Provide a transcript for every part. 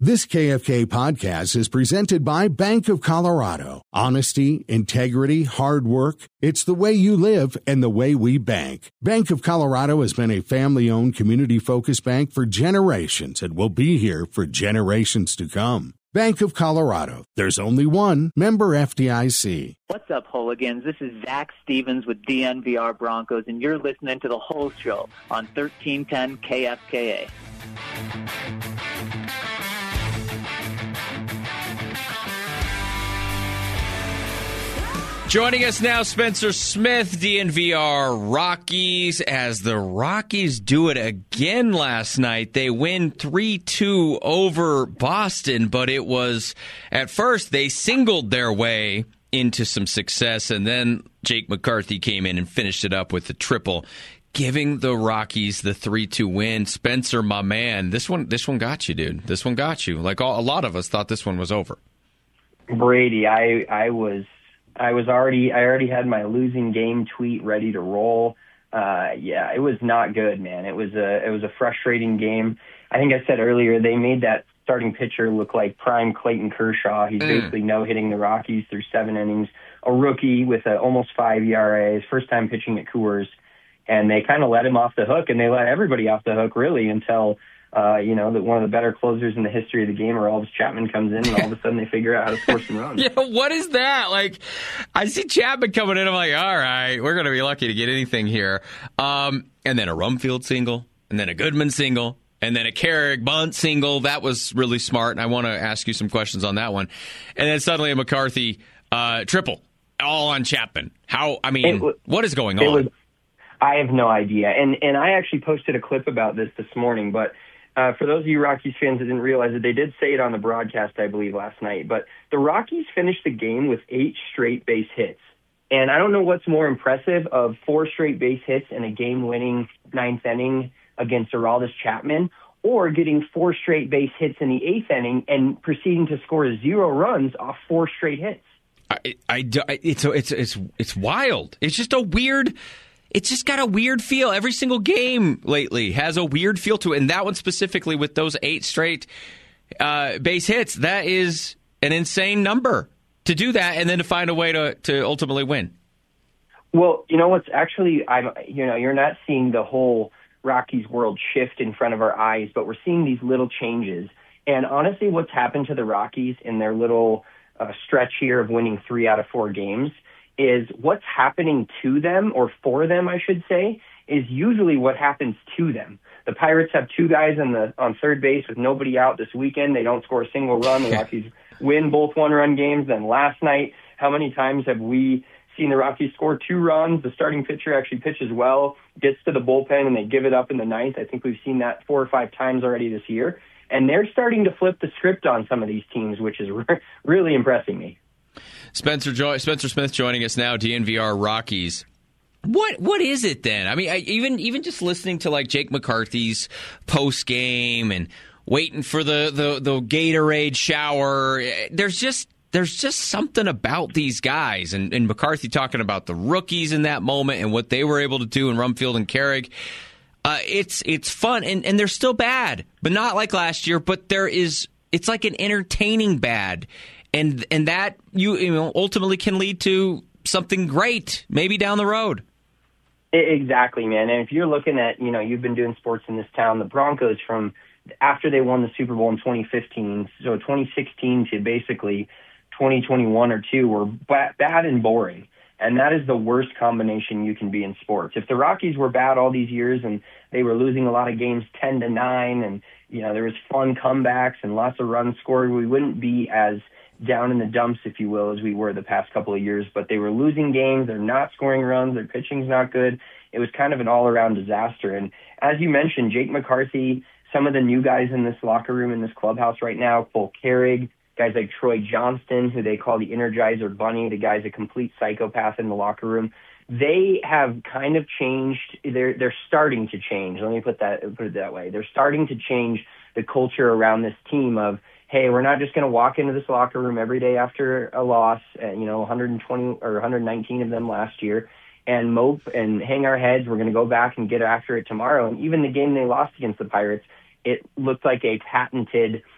This KFK podcast is presented by Bank of Colorado. Honesty, integrity, hard work. It's the way you live and the way we bank. Bank of Colorado has been a family-owned, community-focused bank for generations and will be here for generations to come. Bank of Colorado. There's only one. Member FDIC. What's up, hooligans? This is Zach Stevens with DNVR Broncos, and you're listening to The Whole Show on 1310 KFKA. Joining us now, Spencer Smith, DNVR Rockies, as the Rockies do it again last night. They win 3-2 over Boston, but it was, at first, they singled their way into some success, and then Jake McCarthy came in and finished it up with a triple, giving the Rockies the 3-2 win. Spencer, my man, this one got you, dude. This one got you. Like a lot of us thought this one was over. Brady, I already had my losing game tweet ready to roll. Yeah, it was not good, man. It was a frustrating game. I think I said earlier they made that starting pitcher look like prime Clayton Kershaw. He's basically no-hitting the Rockies through 7 innings. A rookie with an almost 5 ERA, his first time pitching at Coors, and they kind of let him off the hook, and they let everybody off the hook really until that one of the better closers in the history of the game, Aroldis Chapman, comes in, and all of a sudden they figure out how to score some runs. Yeah, what is that? Like, I see Chapman coming in, I'm like, all right, we're going to be lucky to get anything here. And then a Rumfield single, and then a Goodman single, and then a Carrick bunt single. That was really smart, and I want to ask you some questions on that one. And then suddenly a McCarthy triple, all on Chapman. What is going on? I have no idea. And I actually posted a clip about this morning, but for those of you Rockies fans that didn't realize it, they did say it on the broadcast, I believe, last night. But the Rockies finished the game with 8 straight base hits. And I don't know what's more impressive of 4 straight base hits in a game-winning 9th inning against Aroldis Chapman, or getting 4 straight base hits in the 8th inning and proceeding to score 0 runs off 4 straight hits. It's wild. It's just a weird. It's just got a weird feel. Every single game lately has a weird feel to it. And that one specifically with those 8 straight base hits, that is an insane number to do that and then to find a way to ultimately win. Well, what's actually, you're not seeing the whole Rockies world shift in front of our eyes, but we're seeing these little changes. And honestly, what's happened to the Rockies in their little stretch here of winning 3 out of 4 games is what's happening to them, or for them, I should say, is usually what happens to them. The Pirates have 2 guys on third base with nobody out this weekend. They don't score a single run. The Rockies win both 1-run games. Then last night, how many times have we seen the Rockies score 2 runs? The starting pitcher actually pitches well, gets to the bullpen, and they give it up in the 9th. I think we've seen that 4 or 5 times already this year. And they're starting to flip the script on some of these teams, which is really impressing me. Spencer Smith joining us now, DNVR Rockies. What is it then? I mean, even just listening to like Jake McCarthy's post game and waiting for the Gatorade shower, there's just something about these guys, and McCarthy talking about the rookies in that moment and what they were able to do in Rumfield and Carrick. It's fun, and they're still bad, but not like last year. But it's like an entertaining bad. And that you ultimately can lead to something great, maybe down the road. Exactly, man. And if you're looking at, you've been doing sports in this town, the Broncos from after they won the Super Bowl in 2015, so 2016 to basically 2021 or 2 were bad and boring. And that is the worst combination you can be in sports. If the Rockies were bad all these years and they were losing a lot of games 10-9 and, there was fun comebacks and lots of runs scored, we wouldn't be as down in the dumps, if you will, as we were the past couple of years. But they were losing games. They're not scoring runs. Their pitching's not good. It was kind of an all-around disaster. And as you mentioned, Jake McCarthy, some of the new guys in this locker room, in this clubhouse right now, Cole Carrick, guys like Troy Johnston, who they call the Energizer Bunny, the guy's a complete psychopath in the locker room. They have kind of changed. They're starting to change. Let me put it that way. They're starting to change the culture around this team of, hey, we're not just going to walk into this locker room every day after a loss, 120 or 119 of them last year, and mope and hang our heads. We're going to go back and get after it tomorrow. And even the game they lost against the Pirates, it looked like a patented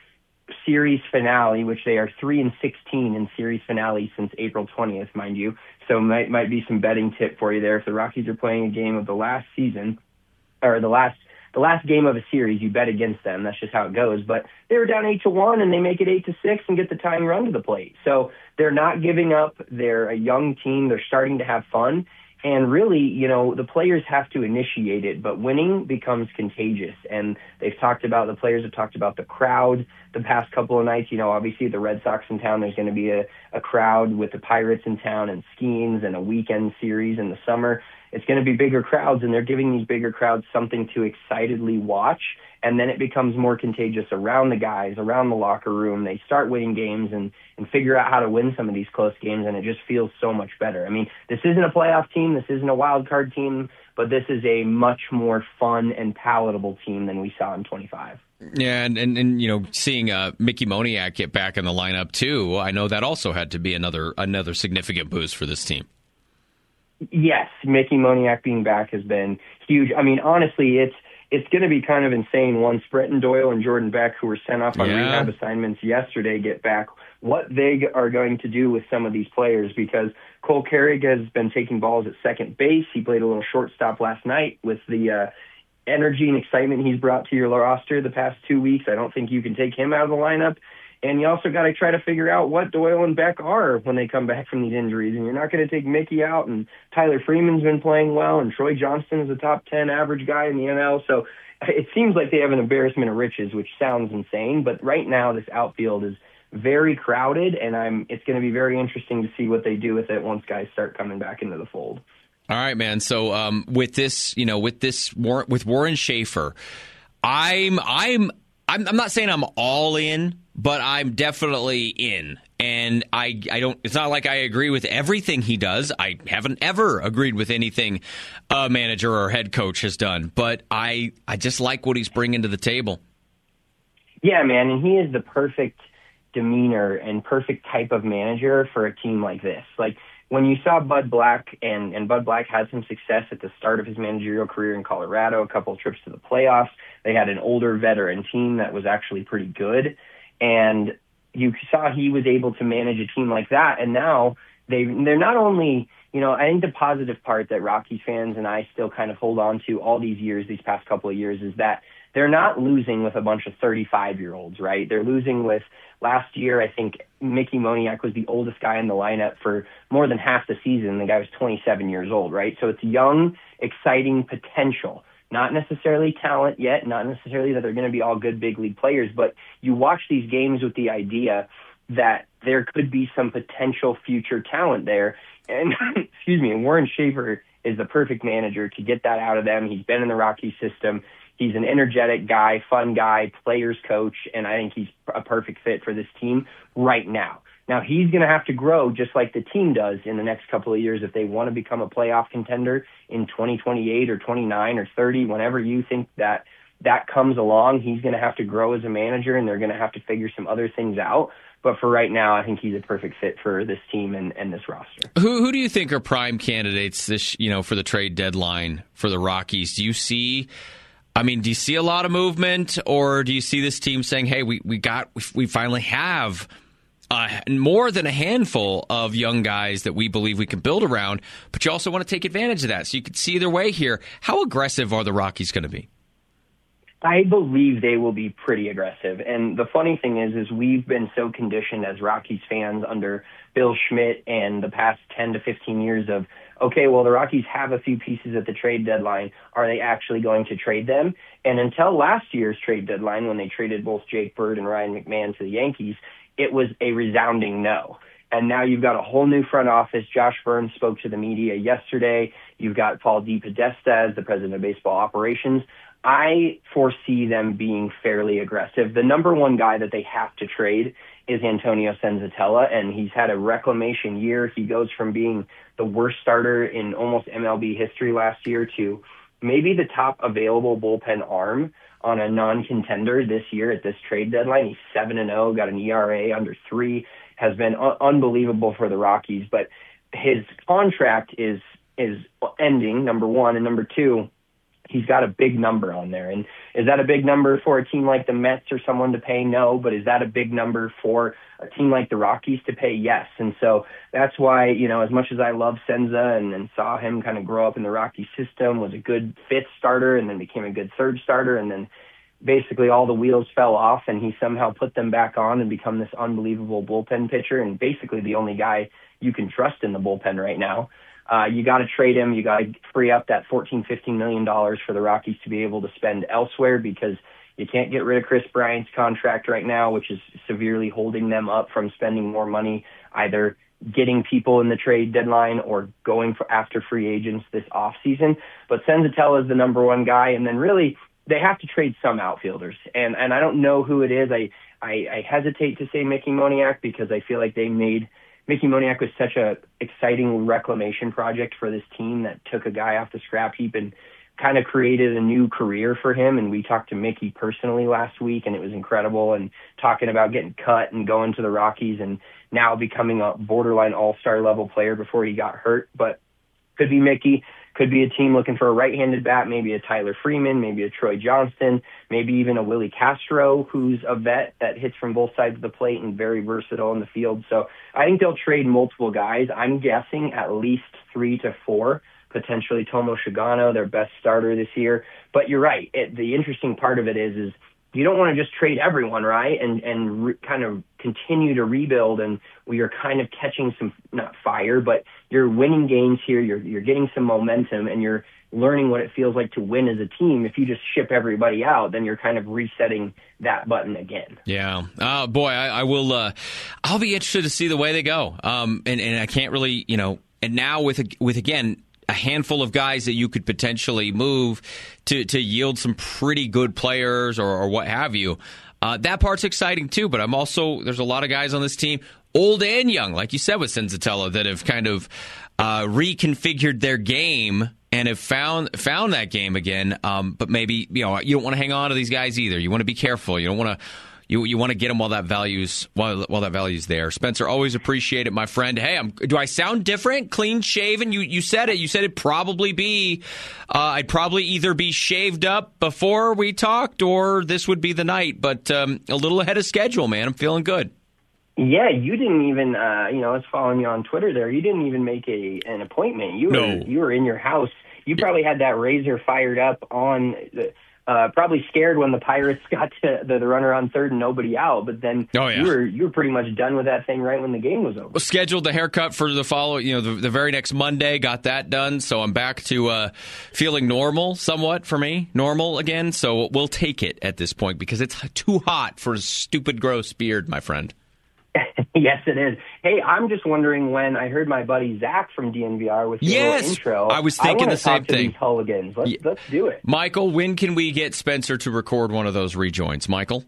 series finale, which they are 3-16 in series finale since April 20th, mind you. So might be some betting tip for you there. If the Rockies are playing a game of the last season, or the last game of a series, you bet against them. That's just how it goes. But they were down 8-1, and they make it 8-6 and get the tying run to the plate. So they're not giving up. They're a young team. They're starting to have fun. And really, the players have to initiate it, but winning becomes contagious. And the players have talked about the crowd the past couple of nights. Obviously the Red Sox in town, there's going to be a crowd with the Pirates in town and Skeens and a weekend series in the summer. It's going to be bigger crowds, and they're giving these bigger crowds something to excitedly watch. And then it becomes more contagious around the guys, around the locker room. They start winning games and figure out how to win some of these close games, and it just feels so much better. I mean, this isn't a playoff team. This isn't a wild card team, but this is a much more fun and palatable team than we saw in 25. Yeah, and seeing Mickey Moniak get back in the lineup, too, I know that also had to be another significant boost for this team. Yes, Mickey Moniak being back has been huge. I mean, honestly, it's going to be kind of insane once Brenton Doyle and Jordan Beck, who were sent off on rehab assignments yesterday, get back, what they are going to do with some of these players, because Cole Carrig has been taking balls at second base. He played a little shortstop last night. With the energy and excitement he's brought to your roster the past 2 weeks, I don't think you can take him out of the lineup. And you also got to try to figure out what Doyle and Beck are when they come back from these injuries. And you're not going to take Mickey out. And Tyler Freeman's been playing well. And Troy Johnston is a top 10 average guy in the NL. So it seems like they have an embarrassment of riches, which sounds insane. But right now, this outfield is very crowded. And it's going to be very interesting to see what they do with it once guys start coming back into the fold. All right, man. So with Warren Schaefer, I'm not saying I'm all in, but I'm definitely in. And I don't. It's not like I agree with everything he does. I haven't ever agreed with anything a manager or head coach has done. But I just like what he's bringing to the table. Yeah, man, and he is the perfect demeanor and perfect type of manager for a team like this. Like when you saw Bud Black, and Bud Black had some success at the start of his managerial career in Colorado, a couple of trips to the playoffs. They had an older veteran team that was actually pretty good. And you saw he was able to manage a team like that. And now they're not only, I think the positive part that Rockies fans and I still kind of hold on to all these past couple of years, is that they're not losing with a bunch of 35-year-olds, right? They're losing with, last year, I think Mickey Moniak was the oldest guy in the lineup for more than half the season. The guy was 27 years old, right? So it's young, exciting potential. Not necessarily talent yet, not necessarily that they're going to be all good big league players, but you watch these games with the idea that there could be some potential future talent there. And, and Warren Schaefer is the perfect manager to get that out of them. He's been in the Rockies system. He's an energetic guy, fun guy, players coach, and I think he's a perfect fit for this team right now. Now, he's going to have to grow just like the team does in the next couple of years if they want to become a playoff contender in 2028 or 29 or 30, whenever you think that comes along. He's going to have to grow as a manager, and they're going to have to figure some other things out. But for right now, I think he's a perfect fit for this team and this roster. Who do you think are prime candidates for the trade deadline for the Rockies? Do you see a lot of movement, or do you see this team saying, "Hey, we finally have more than a handful of young guys that we believe we can build around," but you also want to take advantage of that? So you could see either way here. How aggressive are the Rockies going to be? I believe they will be pretty aggressive. And the funny thing is we've been so conditioned as Rockies fans under Bill Schmidt and the past 10 to 15 years of, okay, well, the Rockies have a few pieces at the trade deadline. Are they actually going to trade them? And until last year's trade deadline, when they traded both Jake Bird and Ryan McMahon to the Yankees, it was a resounding no. And now you've got a whole new front office. Josh Byrne spoke to the media yesterday. You've got Paul DePodesta as the president of baseball operations. I foresee them being fairly aggressive. The number one guy that they have to trade is Antonio Senzatella, and he's had a reclamation year. He goes from being the worst starter in almost MLB history last year to maybe the top available bullpen arm on a non-contender this year at this trade deadline. He's 7-0, got an ERA under 3, has been unbelievable for the Rockies. But his contract is ending, number one, and number two, he's got a big number on there. And is that a big number for a team like the Mets or someone to pay? No. But is that a big number for a team like the Rockies to pay? Yes. And so that's why, as much as I love Senza and saw him kind of grow up in the Rockies system, was a good fifth starter and then became a good third starter, and then basically all the wheels fell off and he somehow put them back on and become this unbelievable bullpen pitcher and basically the only guy you can trust in the bullpen right now. You got to trade him. You got to free up that $14-15 million for the Rockies to be able to spend elsewhere, because you can't get rid of Chris Bryant's contract right now, which is severely holding them up from spending more money, either getting people in the trade deadline or going after free agents this offseason. But Senzatella is the number one guy, and then really they have to trade some outfielders. And I don't know who it is. I hesitate to say Mickey Moniak, because I feel like they made Mickey Moniak was such a exciting reclamation project for this team that took a guy off the scrap heap and kind of created a new career for him. And we talked to Mickey personally last week, and it was incredible, and talking about getting cut and going to the Rockies and now becoming a borderline all-star level player before he got hurt. But could be Mickey, could be a team looking for a right-handed bat, maybe a Tyler Freeman, maybe a Troy Johnston, maybe even a Willie Castro, who's a vet that hits from both sides of the plate and very versatile in the field. So I think they'll trade multiple guys. I'm guessing at least 3 to 4, potentially Tomo Shigano, their best starter this year. But you're right. The interesting part of it is you don't want to just trade everyone, right? And kind of continue to rebuild, and we are kind of catching some, not fire, but you're winning games here. You're getting some momentum, and you're learning what it feels like to win as a team. If you just ship everybody out, then you're kind of resetting that button again. Yeah. Boy, I will. I'll be interested to see the way they go. And I can't really, and now with again, a handful of guys that you could potentially move to yield some pretty good players or what have you. That part's exciting too, but there's a lot of guys on this team, old and young, like you said with Senzatella, that have kind of reconfigured their game and have found that game again. But maybe, you don't want to hang on to these guys either. You want to be careful. You don't want to. You want to get them while that value's there. Spencer, always appreciate it, my friend. Hey, do I sound different? Clean shaven? You said it. You said it'd probably be. I'd probably either be shaved up before we talked, or this would be the night. But a little ahead of schedule, man. I'm feeling good. Yeah, you didn't even. I was following you on Twitter there. You didn't even make an appointment. You were in your house. You probably had that razor fired up on the. Probably scared when the Pirates got to the runner on third and nobody out, but then you were pretty much done with that thing right when the game was over. Scheduled the haircut for the the very next Monday, got that done, so I'm back to feeling normal somewhat for me, normal again, so we'll take it at this point because it's too hot for a stupid, gross beard, my friend. Yes, it is. Hey, I'm just wondering, when I heard my buddy Zach from DNVR with your little intro. I was thinking the same thing. These Hulligans. Let's do it. Michael, when can we get Spencer to record one of those rejoins? Michael?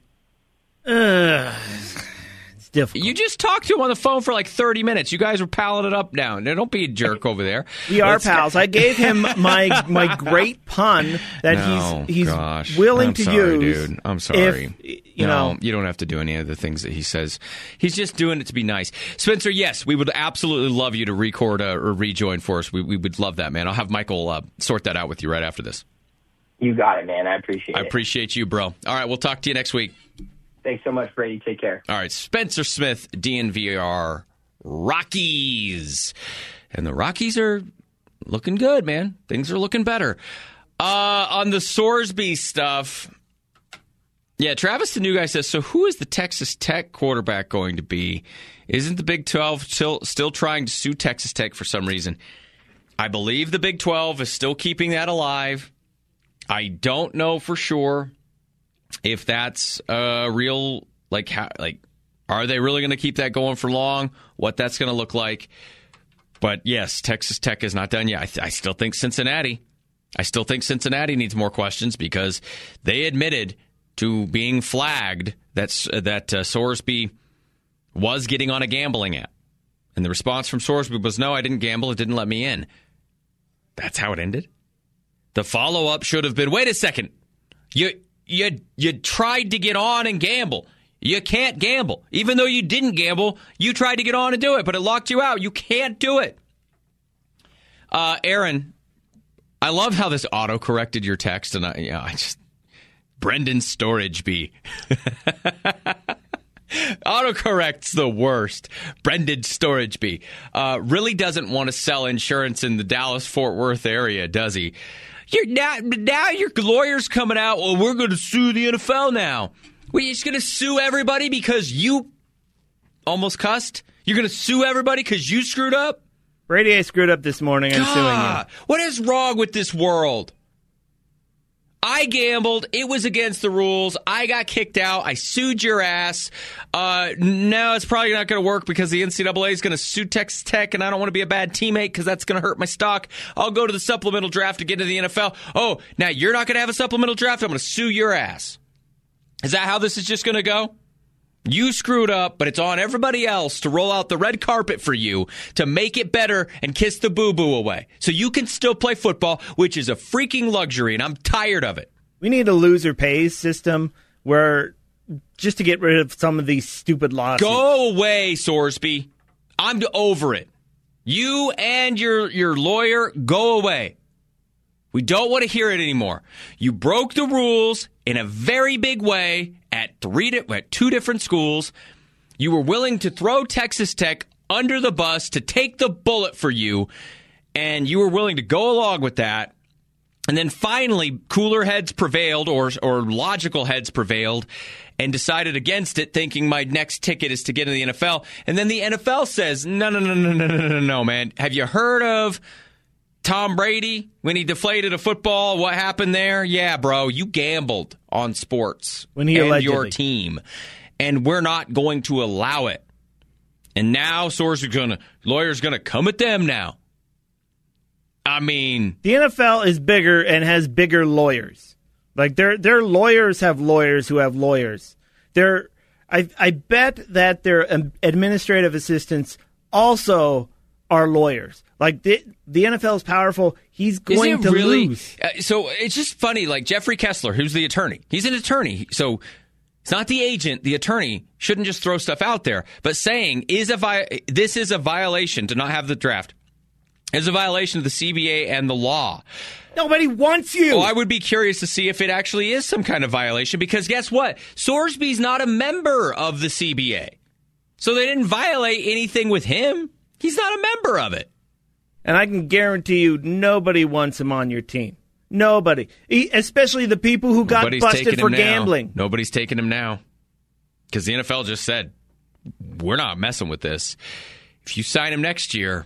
It's difficult. You just talked to him on the phone for like 30 minutes. You guys were palling it up now. Don't be a jerk over there. We are pals. I gave him my great pun that he's willing to use. Dude. I'm sorry. You don't have to do any of the things that he says. He's just doing it to be nice. Spencer, yes, we would absolutely love you to record or rejoin for us. We would love that, man. I'll have Michael sort that out with you right after this. You got it, man. I appreciate it. I appreciate you, bro. All right, we'll talk to you next week. Thanks so much, Brady. Take care. All right, Spencer Smith, DNVR Rockies. And the Rockies are looking good, man. Things are looking better. On the Sorsby stuff, yeah, Travis the New Guy says, so who is the Texas Tech quarterback going to be? Isn't the Big 12 still trying to sue Texas Tech for some reason? I believe the Big 12 is still keeping that alive. I don't know for sure if that's real, are they really going to keep that going for long? What that's going to look like? But yes, Texas Tech is not done yet. I still think Cincinnati. Needs more questions because they admitted to being flagged that Sorsby was getting on a gambling app, and the response from Sorsby was, "No, I didn't gamble. It didn't let me in." That's how it ended. The follow-up should have been, "Wait a second, You tried to get on and gamble. You can't gamble. Even though you didn't gamble, you tried to get on and do it, but it locked you out. You can't do it." Aaron I love how this auto-corrected your text, and Brendan Storageby. Autocorrect's the worst. Brendan Storageby really doesn't want to sell insurance in the Dallas-Fort Worth area, does he? Now your lawyer's coming out, well, we're going to sue the NFL now. We're just going to sue everybody because you almost cussed? You're going to sue everybody because you screwed up? Brady, I screwed up this morning. I'm suing you. What is wrong with this world? I gambled. It was against the rules. I got kicked out. I sued your ass. Now it's probably not going to work because the NCAA is going to sue Texas Tech, and I don't want to be a bad teammate because that's going to hurt my stock. I'll go to the supplemental draft to get into the NFL. Oh, now you're not going to have a supplemental draft? I'm going to sue your ass. Is that how this is just going to go? You screwed up, but it's on everybody else to roll out the red carpet for you to make it better and kiss the boo-boo away. So you can still play football, which is a freaking luxury, and I'm tired of it. We need a loser pays system where just to get rid of some of these stupid lawsuits. Go away, Sorsby. I'm over it. You and your lawyer, go away. We don't want to hear it anymore. You broke the rules in a very big way at two different schools. You were willing to throw Texas Tech under the bus to take the bullet for you, and you were willing to go along with that. And then finally, cooler heads prevailed, or logical heads prevailed, and decided against it, thinking my next ticket is to get into the NFL. And then the NFL says, no, man. Have you heard of Tom Brady, when he deflated a football, what happened there? Yeah, bro, you gambled on sports and your team, and we're not going to allow it. And now lawyers going to come at them now. I mean, the NFL is bigger and has bigger lawyers. Like their lawyers have lawyers who have lawyers. I bet that their administrative assistants also are lawyers. Like the NFL is powerful. He's going to lose. So it's just funny. Like Jeffrey Kessler, who's the attorney. He's an attorney. So it's not the agent. The attorney shouldn't just throw stuff out there. But saying this is a violation to not have the draft. It's a violation of the CBA and the law. Nobody wants you. Well, I would be curious to see if it actually is some kind of violation. Because guess what? Sorsby's not a member of the CBA. So they didn't violate anything with him. He's not a member of it. And I can guarantee you nobody wants him on your team. Nobody. Especially the people who got busted for gambling. Nobody's taking him now. Because the NFL just said, we're not messing with this. If you sign him next year,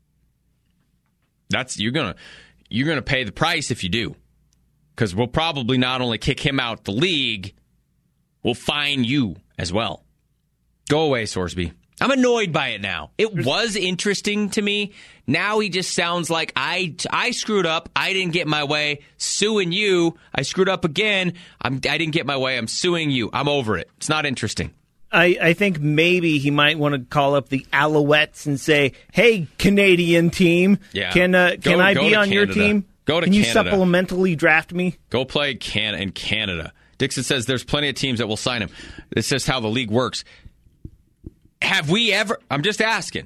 you're gonna pay the price if you do. Because we'll probably not only kick him out the league, we'll fine you as well. Go away, Sorsby. I'm annoyed by it now. It was interesting to me. Now he just sounds like I screwed up. I didn't get my way. Suing you. I screwed up again. I didn't get my way. I'm suing you. I'm over it. It's not interesting. I think maybe he might want to call up the Alouettes and say, "Hey, Canadian team, can I be on your team? Go to Can you Canada. Supplementally draft me? Go play in Canada." Dixon says there's plenty of teams that will sign him. It's just how the league works. Have we ever? I'm just asking.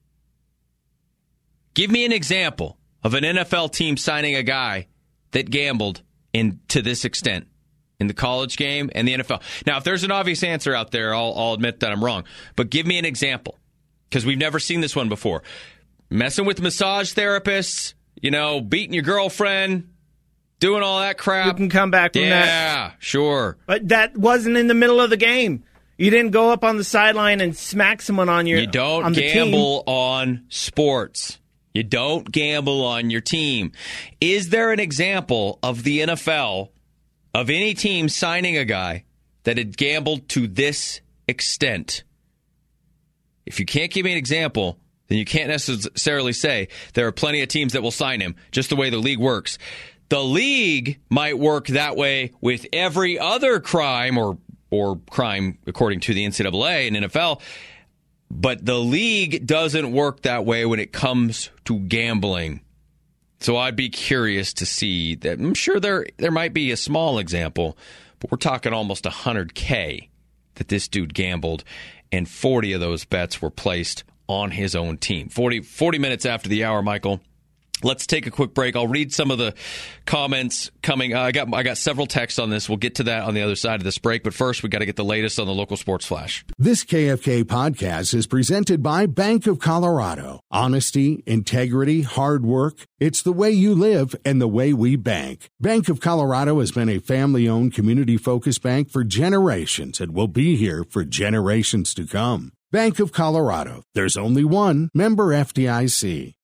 Give me an example of an NFL team signing a guy that gambled to this extent in the college game and the NFL. Now, if there's an obvious answer out there, I'll admit that I'm wrong. But give me an example, because we've never seen this one before. Messing with massage therapists, beating your girlfriend, doing all that crap. You can come back from that. Yeah, sure. But that wasn't in the middle of the game. You didn't go up on the sideline and smack someone on your. You don't gamble on sports. You don't gamble on your team. Is there an example of the NFL, of any team signing a guy that had gambled to this extent? If you can't give me an example, then you can't necessarily say there are plenty of teams that will sign him, just the way the league works. The league might work that way with every other crime or crime, according to the NCAA and NFL, but the league doesn't work that way when it comes to gambling. So I'd be curious to see that. I'm sure there might be a small example, but we're talking almost $100K that this dude gambled, and 40 of those bets were placed on his own team. 40 minutes after the hour, Michael. Let's take a quick break. I'll read some of the comments coming. I got several texts on this. We'll get to that on the other side of this break. But first, we got to get the latest on the local sports flash. This KFK podcast is presented by Bank of Colorado. Honesty, integrity, hard work. It's the way you live and the way we bank. Bank of Colorado has been a family-owned, community-focused bank for generations and will be here for generations to come. Bank of Colorado. There's only one. Member FDIC.